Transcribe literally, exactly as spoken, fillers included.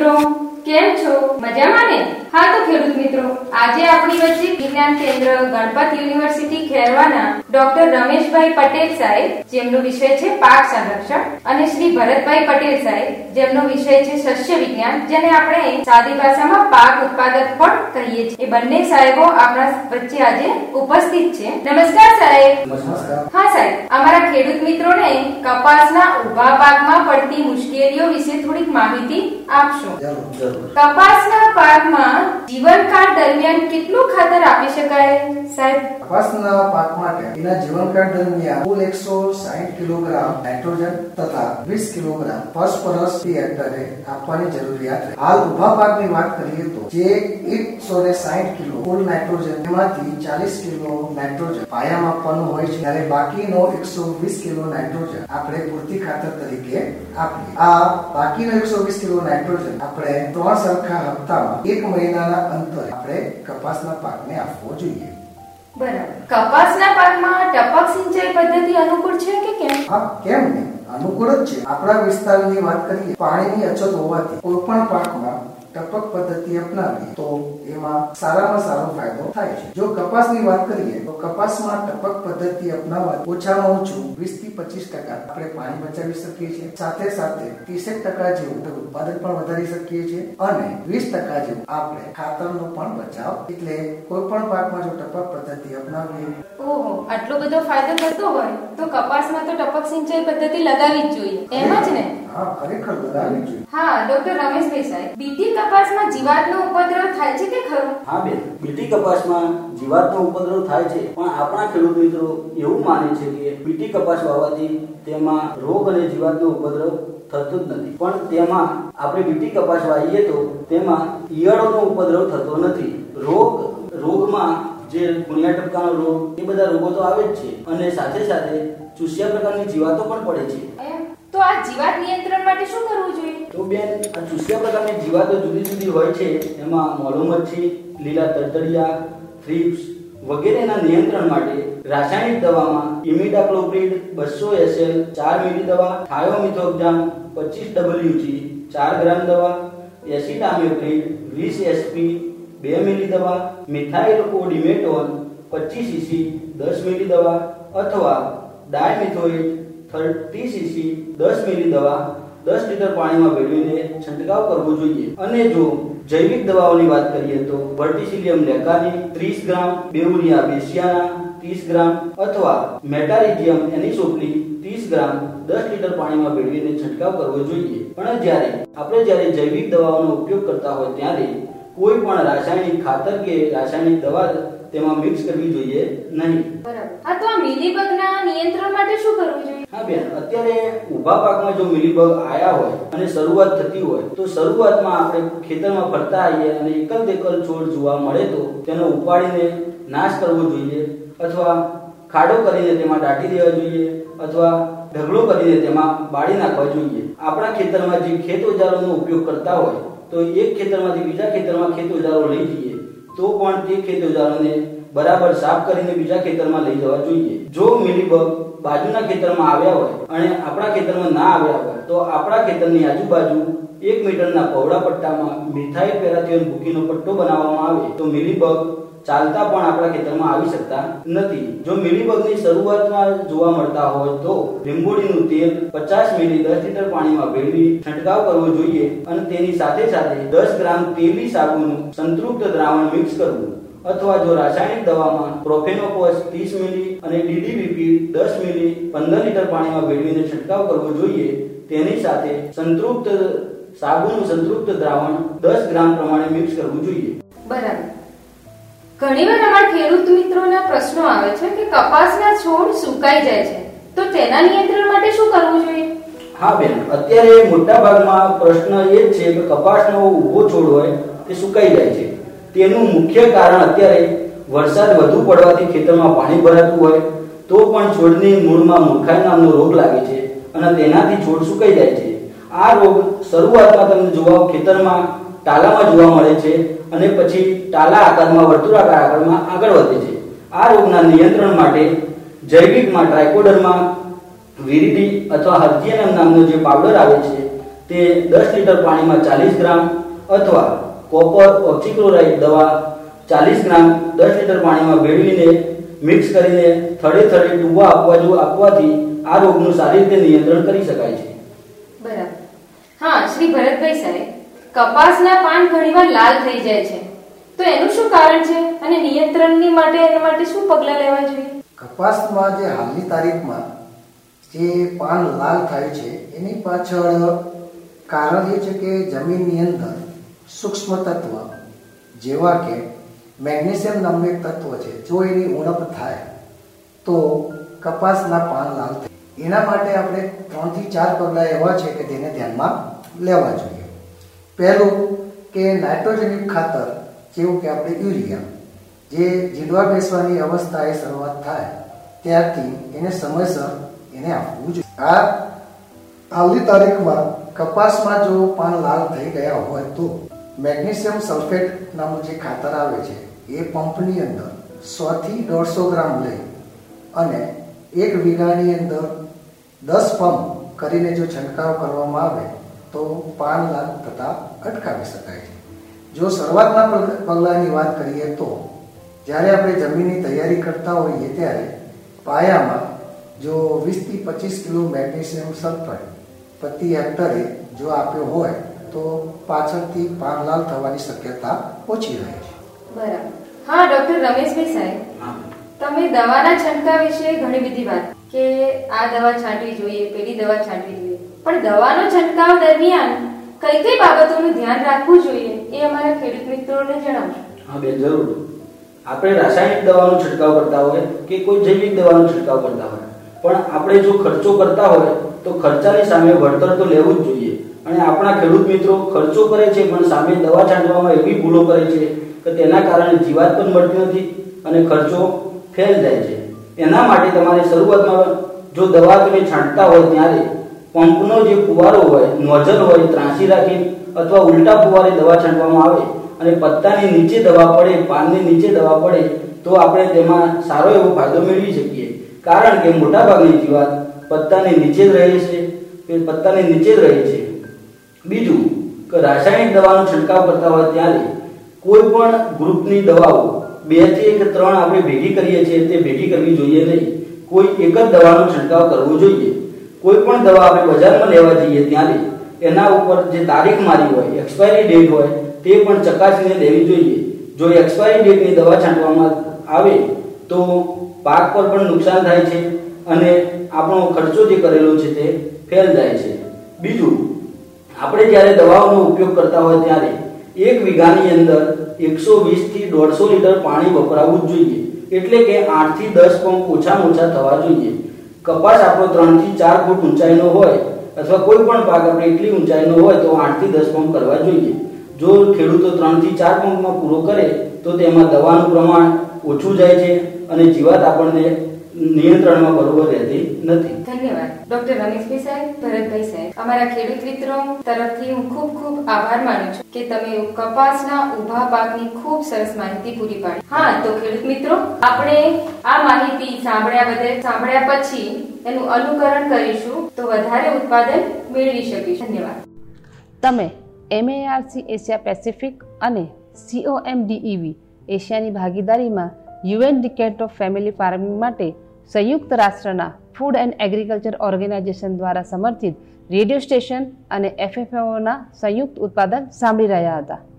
મિત્રો, કેમ છો? મજામાં ને? હા તો ખેડૂત મિત્રો, આજે આપણી વચ્ચે વિજ્ઞાન કેન્દ્ર ગણપત યુનિવર્સિટી ખેરવાના ડોક્ટર રમેશભાઈ પટેલ સાહેબ, જેમનો વિષય છે પાક સંરક્ષણ, અને શ્રી ભરતભાઈ પટેલ સાહેબ, જેમનો વિષય છે સસ્ય વિજ્ઞાન, જેને આપણે સાદી ભાષામાં પાક ઉત્પાદક પણ કહીએ છીએ. એ બંને સાહેબો આપણા વચ્ચે આજે ઉપસ્થિત છે. નમસ્કાર સાહેબ. નમસ્કાર. હા સાહેબ, અમારા ખેડૂત મિત્રોને કપાસના ઉભા પાકમાં પડતી મુશ્કેલીઓ વિશે થોડીક માહિતી આપશો. જરૂર જરૂર. કપાસના પાકમાં જીવનકાળ દરમિયાન કેટલું ખાતર આપી શકાય સાહેબ? કપાસના પાક માટે એના જીવનકાળ દરમિયાન કુલ એકસો સાઠ કિલોગ્રામ નાઇટ્રોજન તથા વીસ કિલોગ્રામ ફોસ્ફરસ હેક્ટરે આપવાની જરૂરિયાત છે. હાલ ઉભા પાકની વાત કરીએ તો જે એકસો સાઠ કિલો કુલ નાઇટ્રોજન, એમાંથી ચાલીસ કિલો નાઇટ્રોજન પાયામાં આપવાનું હોય છે, ત્યારે બાકીનો એકસો વીસ કિલો નાઇટ્રોજન આપણે પૂરતી ખાતર તરીકે આપીએ. આ બાકીનો એકસો વીસ કિલો નાઇટ્રોજન આપણે ત્રણ સરખા હપ્તામાં એક મહિનાના અંતરે આપણે કપાસના પાકને આપવો જોઈએ. બરાબર. કપાસના પાકમાં ટપક સિંચાઈ પદ્ધતિ અનુકૂળ છે કે કેમ? હા, કેમ નહીં, અનુકૂળ જ છે. આપણા વિસ્તારની વાત કરીએ, પાણીની અછત હોવાથી કોઈ પણ પાકમાં ટપક પદ્ધતિ અપનાવીએ તો એમાં સારામાં સારો ફાયદો થાય છે. જો કપાસની વાત કરીએ તો કપાસમાં ટપક પદ્ધતિ અપનાવવા ઓછામાં ઓછું વીસ થી પચીસ ટકા આપણે પાણી બચાવી શકીએ છીએ. સાથે સાથે ત્રીસ ટકા જેવું ઉત્પાદન પણ વધારી શકીએ છીએ અને વીસ ટકા જેવું આપણે ખાતરનો પણ બચાવ. એટલે કોઈ પણ પાકમાં જો ટપક પદ્ધતિ અપનાવીએ. ઓહો, આટલો બધો ફાયદો થતો હોય તો કપાસમાં તો ટપક સિંચાઈ પદ્ધતિ લગાવવી જ જોઈએ, એમ જ ને? હા, ખરેખર લગાવવી જ જોઈએ. હા ડોક્ટર રમેશભાઈ સાહેબ, બીટી કપાસમાં જીવાતનો ઉપદ્રવ થાય છે કે ખરું? હા બેન, બીટી કપાસમાં જીવાતનો ઉપદ્રવ થાય છે, પણ આપણા ખેડૂત મિત્રો એવું માને છે કે બીટી કપાસ વાવવાથી તેમાં રોગ અને જીવાતનો ઉપદ્રવ થતો જ નથી. પણ તેમાં આપણે બીટી કપાસ વાવીએ તો તેમાં ઈયળોનો ઉપદ્રવ થતો નથી. રોગ રોગમાં જે ગુણિયા ટપકાનો રોગ, એ બધા રોગો તો આવે જ છે, અને સાથે સાથે ચૂસ્યા પ્રકારની જીવાતો પણ પડે છે. તો આ જીવાત નિયંત્રણ માટે શું કરવું જોઈએ? તો બેન, આ ચૂસ્યા પ્રકારની જીવાતો જુદી જુદી હોય છે. એમાં મોલો મચ્છી, લીલા તડતડિયા, થ્રિપ્સ વગેરેના નિયંત્રણ માટે રાસાયણિક દવામાં ઇમિડાક્લોપ્રિડ બસો એસએલ ચાર મિલી દવા, થાયોમિથોક્ઝામ પચીસ ડબલ્યુજી ચાર ગ્રામ દવા, એસિટામિપ્રિડ વીસ એસપી બે મિલી દવા, મિથાઇલ કોડિમેટોન પચીસ સીસી દસ મિલી દવા અથવા ડાયમિથોએટ ત્રીસ સીસી દસ મિલી દવા દસ લીટર પાણીમાં ભેળવીને છંટકાવ કરવો જોઈએ. અને જો જૈવિક દવાઓની વાત કરીએ તો વર્ટિસિલિયમ લેકાની ત્રીસ ગ્રામ, બેઉરિયા બેસિયાના ત્રીસ ગ્રામ અથવા મેટારિઝિયમ એનિસોપ્લી ત્રીસ ગ્રામ દસ લીટર પાણીમાં ભેળવીને છંટકાવ કરવો જોઈએ. પણ જ્યારે આપણે જ્યારે જૈવિક દવાઓનો ઉપયોગ કરતા હોય ત્યારે કોઈ પણ રાસાયણિક ખાતર કે રાસાયણિક દવા તેમાં મિક્સ કરવી જોઈએ નહીં. બરાબર. હા, તો આ મિલીબગના નિયંત્રણ માટે શું કરવું જોઈએ? હા બેન, અત્યારે ઊભા પાકમાં જો મિલીબગ આયા હોય અને શરૂઆત થતી હોય તો શરૂઆતમાં આપણે ખેતરમાં ફરતા આવીએ અને એકલ દેકલ છોડ જોવા મળે તો તેનો ઉપાડીને નાશ કરવો જોઈએ, અથવા ખાડો કરીને તેમાં દાટી દેવા જોઈએ, અથવા ઢગલો કરીને તેમાં બાળી નાખવા જોઈએ. આપણા ખેતરમાં જે ખેત ઓજારોનો ઉપયોગ કરતા હોય તો એક ખેતરમાંથી બીજા ખેતરમાં ખેત ઓજારો લઈ જઈએ તો પણ તે ખેત ઓજારોને બરાબર સાફ કરીને બીજા ખેતરમાં લઈ જવા જોઈએ. જો મિલીબગ બાજુના ખેતરમાં આવ્યા હોય અને આપણા ખેતરમાં ના આવ્યા હોય તો આપણા ખેતરની આજુબાજુ એક મીટરના પહોળા પટ્ટામાં મિથાઇલ પેરાથિયોન ભૂકીનો પટ્ટો બનાવવામાં આવે તો મિલીબગ ચાલતા પણ આપણા ખેતરમાં આવી શકતા નથી. જો મિલીબગની શરૂઆતમાં જોવા મળતા હોય તો લીંબોડીનું તેલ પચાસ મિલી દસ લીટર પાણીમાં ભેળવી છંટકાવ કરવો જોઈએ અને તેની સાથે સાથે દસ ગ્રામ તેલી સાબુનું સંતૃપ્ત દ્રાવણ મિક્સ કરવું, અથવા જો રાસાયણિક દવામાં પ્રોફેનોફોસ ત્રીસ મિલી અને ડીડીવીપી દસ મિલી પંદર લીટર પાણીમાં ભેળવીને છંટકાવ કરવો જોઈએ. તેની સાથે સંતૃપ્ત સાબુનું સંતૃપ્ત દ્રાવણ દસ ગ્રામ પ્રમાણે મિક્સ કરવું જોઈએ. બરાબર. ઘણીવાર અમારા ખેડૂત મિત્રોના પ્રશ્નો આવે છે કે કપાસના છોડ સુકાઈ જાય છે, તો તેના નિયંત્રણ માટે શું કરવું જોઈએ? હા બેન, અત્યારે મોટા ભાગમાં પ્રશ્ન એ જ છે કે કપાસનો ઊભો છોડ હોય તે સુકાઈ જાય છે. તેનું મુખ્ય કારણ અત્યારે વરસાદ વધુ પડવાથી ખેતરમાં પાણી ભરાતું હોય તો પણ છોડની મૂળમાં મૂર્ખાઈ નામનો રોગ લાગે છે અને તેનાથી છોડ સુકાઈ જાય છે. આ રોગ શરૂઆતમાં તમને જોવા ખેતરમાં ટાલામાં જોવા મળે છે અને પછી ટાલા આકારમાં વર્તુળાકાર આકારમાં આગળ વધે છે. આ રોગના નિયંત્રણ માટે જૈવિકમાં ટ્રાઇકોડર્મા વિરિડી અથવા હર્જિયનમ નામનો જે પાવડર આવે છે તે દસ લીટર પાણીમાં ચાલીસ ગ્રામ અથવા કોપર ઓક્સીક્લોરાઇડ દવા ચાલીસ ગ્રામ દસ લીટર પાણીમાં ભેળવીને મિક્સ કરીને થડે થડે ડૂબા આપવા જો આપવાથી આ રોગનું સારી રીતે નિયંત્રણ કરી શકાય છે. બરાબર. હા, શ્રી ભરતભાઈ સાહેબ, કપાસના પાન ઘણીવાર લાલ થઈ જાય છે, તો એનું શું કારણ છે અને નિયંત્રણની માટે એના માટે શું પગલાં લેવા જોઈએ? કપાસમાં જે હાલની તારીખમાં જે પાન લાલ થાય છે એની પાછળ કારણ એ છે કે જમીનની અંદર સૂક્ષ્મ તત્વ જેવા કે મેગ્નેશિયમ નામનું એક તત્વ છે, જો એની ઉણપ થાય તો કપાસના પાન લાલ થાય. એના માટે આપણે ત્રણ થી ચાર પગલાં એવા છે કે તેને ધ્યાનમાં લેવા જોઈએ. પહેલું કે નાઇટ્રોજનિક ખાતર જેવું કે આપણે યુરિયા, જે જીડવા બેસવાની અવસ્થાએ શરૂઆત થાય ત્યારથી એને સમયસર એને આપવું જોઈએ. આ હાલની તારીખમાં કપાસમાં જો પાન લાલ થઈ ગયા હોય તો મેગ્નેશિયમ સલ્ફેટ નામનું જે ખાતર આવે છે એ પંપની અંદર સો થી દોઢસો ગ્રામ લઈ અને એક વીઘાની અંદર દસ પંપ કરીને જો છંટકાવ કરવામાં આવે તો પાન લાલ થતા અટકાવી શકાય છે. જો શરૂઆતના પગલાંની વાત કરીએ તો જ્યારે આપણે જમીનની તૈયારી કરતા હોઈએ ત્યારે પાયામાં જો વીસ થી પચીસ કિલો મેગ્નેશિયમ સલ્ફેટ પ્રતિ હેક્ટરે જો આપ્યો હોય તો પાછળથી પાન લાલ થવાની શક્યતા ઓછી રહે છે. બરાબર. હા, ડોક્ટર રમેશભાઈ સાહેબ, તમે દવાના છંટકાવ વિશે ઘણી બધી વાત કે આ દવા છાંટવી જોઈએ, પેલી દવા છાંટવી જોઈએ, પણ દવાનો છંટકાવ દરમિયાન કઈ કઈ બાબતોનું ધ્યાન રાખવું જોઈએ એ અમારા ખેડૂત મિત્રોને જણાવજો. હા બેન, જરૂર. આપણે રાસાયણિક દવાનો છંટકાવ કરતા હોય કે કોઈ જૈવિક દવાનો છંટકાવ કરતા હોય, પણ આપણે જો ખર્ચો કરતા હોય તો ખર્ચાની સામે વળતર તો લેવું જ જોઈએ. અને આપણા ખેડૂત મિત્રો ખર્ચો કરે છે પણ સામે દવા છાંટવામાં એવી ભૂલો કરે છે કે તેના કારણે જીવાત પણ મળતી નથી અને ખર્ચો ફેલ જાય છે. એના માટે તમારે શરૂઆતમાં જો દવા તમે છાંટતા હોય ત્યારે પંપનો જે ફુવારો હોય, નોઝલ હોય, ત્રાંસી રાખી અથવા ઉલટા ફુવારે દવા છાંટવામાં આવે અને પત્તાની નીચે દવા પડે, પાનની નીચે દવા પડે તો આપણે તેમાં સારો એવો ફાયદો મેળવી શકીએ. કારણ કે મોટાભાગની જીવાત પત્તાની નીચે જ રહે છે, પત્તાની નીચે જ રહે છે. બીજું કે રાસાયણિક દવાનો છંટકાવ કરતા હોય ત્યારે કોઈ પણ ગ્રુપની દવાઓ બે થી એક ત્રણ આપણે ભેગી કરીએ છીએ તે ભેગી કરવી જોઈએ નહીં. કોઈ એક જ દવાનો છંટકાવ કરવો જોઈએ. કોઈ પણ દવા આપણે બજારમાં લેવા જઈએ ત્યારે એના ઉપર જે તારીખ મારી હોય, એક્સપાયરી ડેટ હોય, તે પણ ચકાસીને લેવી જોઈએ. જો એક્સપાયરી ડેટની દવા છાંટવામાં આવે તો પાક પર પણ નુકસાન થાય છે અને આપણો ખર્ચો જે કરેલો છે તે ફેલ જાય છે. બીજું, આપણે જ્યારે દવાઓનો ઉપયોગ કરતા હોય ત્યારે એક વીઘાની અંદર એકસો વીસ થી દોઢસો લીટર પાણી વપરાવવું જ જોઈએ. એટલે કે આઠ થી દસ પંપ ઓછામાં ઓછા થવા જોઈએ. કપાસ આપણો ત્રણ થી ચાર ફૂટ ઊંચાઈનો હોય અથવા કોઈ પણ પાક આપણે એટલી ઊંચાઈનો હોય તો આઠ થી દસ પંપ કરવા જોઈએ. જો ખેડૂતો ત્રણ થી ચાર પંપમાં પૂરો કરે તો તેમાં દવાનું પ્રમાણ ઓછું જાય છે અને જીવાત આપણને નિયંત્રણમાં બરોબર રહેતી નથી. ધન્યવાદ ડોક્ટર રમેશભાઈ સાહેબ, ભરતભાઈ સાહેબ. અમારા ખેડૂત મિત્રો તરફથી હું ખૂબ ખૂબ આભાર માનું છું કે તમે કપાસના ઊભા પાકની ખૂબ સરસ માહિતી પૂરી પાડી. હા, તો ખેડૂત મિત્રો, આપણે આ માહિતી સાંભળ્યા બદલ સાંભળ્યા પછી એનું અનુકરણ કરીશું તો વધારે ઉત્પાદન મેળવી શકીશું. ધન્યવાદ. તમે M A R C Asia Pacific અને C O M D E V એશિયાની ભાગીદારીમાં UN decade of family farming માટે સંયુક્ત રાષ્ટ્રના ફૂડ એન્ડ એગ્રીકલ્ચર ઓર્ગેનાઇઝેશન દ્વારા સમર્થિત રેડિયો સ્ટેશન અને એફ એફ ઓના સંયુક્ત ઉત્પાદન સાંભળી રહ્યા હતા.